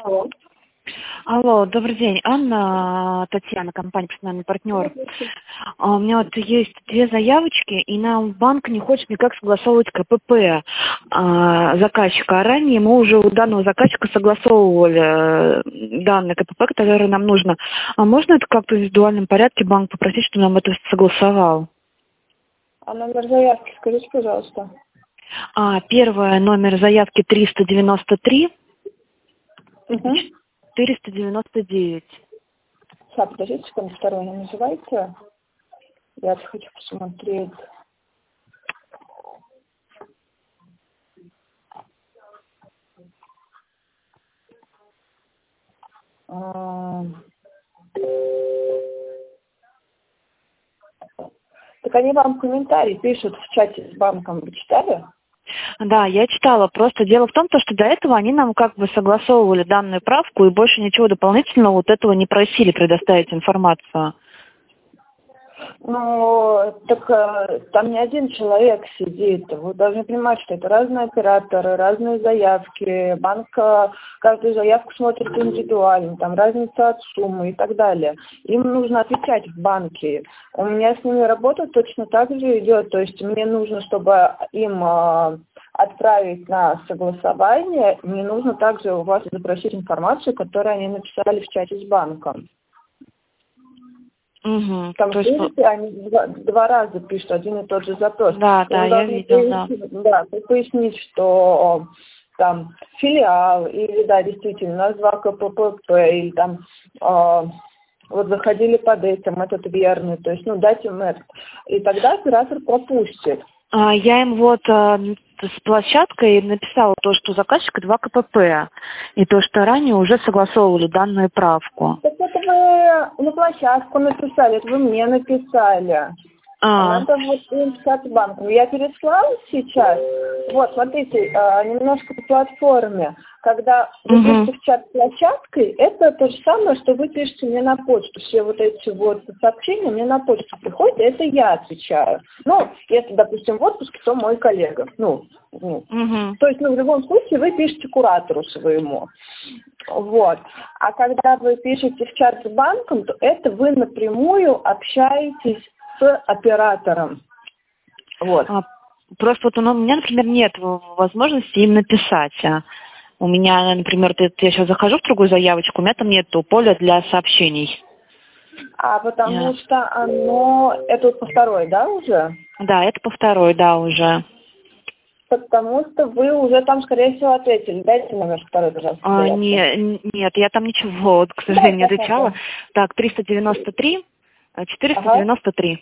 Алло. Алло, добрый день. Анна, Татьяна, компания «Персональный партнер». У меня вот есть две заявочки, и нам банк не хочет никак согласовывать КПП заказчика. А ранее мы уже у данного заказчика согласовывали данные КПП, которые нам нужно. А можно это как-то в индивидуальном порядке банк попросить, чтобы нам это согласовал? А номер заявки скажите, пожалуйста. Первое, номер заявки 393. Угу. 499. Сейчас, подождите секунду, второй не называйте. Я хочу посмотреть. Так они вам комментарий пишут в чате с банком. Вы читали? Да, я читала. Просто дело в том, что до этого они нам как бы согласовывали данную правку и больше ничего дополнительного вот этого не просили предоставить информацию. Ну, так там не один человек сидит. Вы должны понимать, что это разные операторы, разные заявки. Банк каждую заявку смотрит индивидуально, там разница от суммы и так далее. Им нужно отвечать в банке. У меня с ними работа точно так же идет. То есть мне нужно, чтобы им отправить на согласование, мне нужно также у вас запросить информацию, которую они написали в чате с банком. Угу. Там, видите, они два раза пишут один и тот же запрос. Да, я видела, да. Пояснить, что там филиал, или, да, действительно, назва КПП, или там вот заходили под этим, этот верный, то есть, дать им это. И тогда оператор пропустит. Я им с площадкой написала то, что у заказчика 2 КПП, и то, что ранее уже согласовывали данную правку. Так это вы на площадку написали, это вы мне написали. Надо вот написать банком. Я переслала сейчас. Вот, смотрите, немножко по платформе. Когда вы пишете в чат с площадкой, это то же самое, что вы пишете мне на почту. Все вот эти вот сообщения мне на почту приходят, и это я отвечаю. Если, допустим, в отпуске, то мой коллега. То есть, в любом случае, вы пишете куратору своему. Вот. А когда вы пишете в чат с банком, то это вы напрямую общаетесь с оператором. Вот. Просто у меня, например, нет возможности им написать. У меня, например, я сейчас захожу в другую заявочку, у меня там нету поля для сообщений. Потому что это по второй, да, уже? Да, это по второй, да, уже. Потому что вы уже там, скорее всего, ответили. Дайте номер второй, пожалуйста. Нет, я там ничего, к сожалению, не отвечала. Так, 393, 493.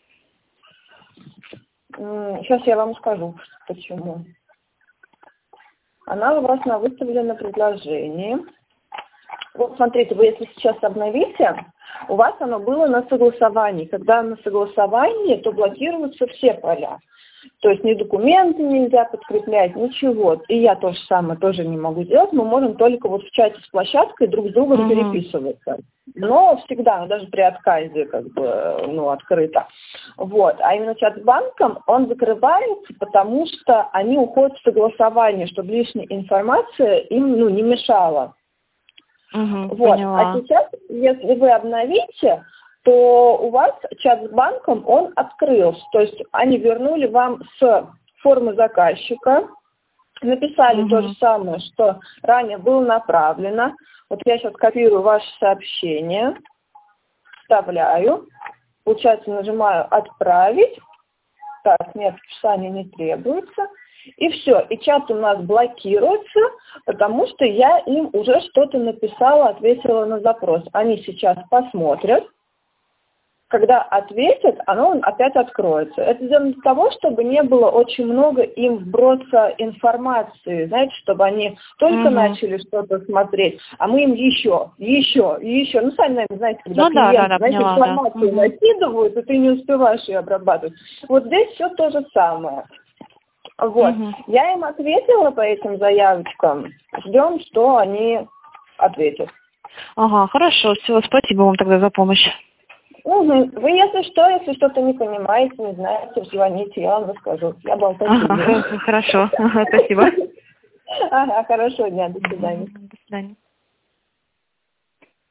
Сейчас я вам скажу, почему. Она у вас на выставленном предложении. Вот смотрите, вы если сейчас обновите, у вас оно было на согласовании. Когда на согласовании, то блокируются все поля. То есть ни документы нельзя подкреплять, ничего. И я то же самое тоже не могу делать. Мы можем только вот в чате с площадкой друг с другом переписываться. Но всегда, даже при отказе, открыто. Вот. А именно чат с банком, он закрывается, потому что они уходят в согласование, чтобы лишняя информация им не мешала. Вот. Поняла. А сейчас, если вы обновите, то у вас чат с банком, он открылся. То есть они вернули вам с формы заказчика, написали то же самое, что ранее было направлено. Вот я сейчас копирую ваше сообщение, вставляю, получается, нажимаю «Отправить». Так, нет, описание не требуется. И все, и чат у нас блокируется, потому что я им уже что-то написала, ответила на запрос. Они сейчас посмотрят. Когда ответят, оно опять откроется. Это сделано для того, чтобы не было очень много им вброса информации, знаете, чтобы они только начали что-то смотреть, а мы им еще. Сами, наверное, знаете, когда клиенты, информацию накидывают, и ты не успеваешь ее обрабатывать. Вот здесь все то же самое. Вот. Я им ответила по этим заявочкам. Ждем, что они ответят. Хорошо. Все, спасибо вам тогда за помощь. Вы, если что-то не понимаете, не знаете, звоните, я вам расскажу. Я болтаю. Хорошо, спасибо. Хорошего дня, до свидания. До свидания.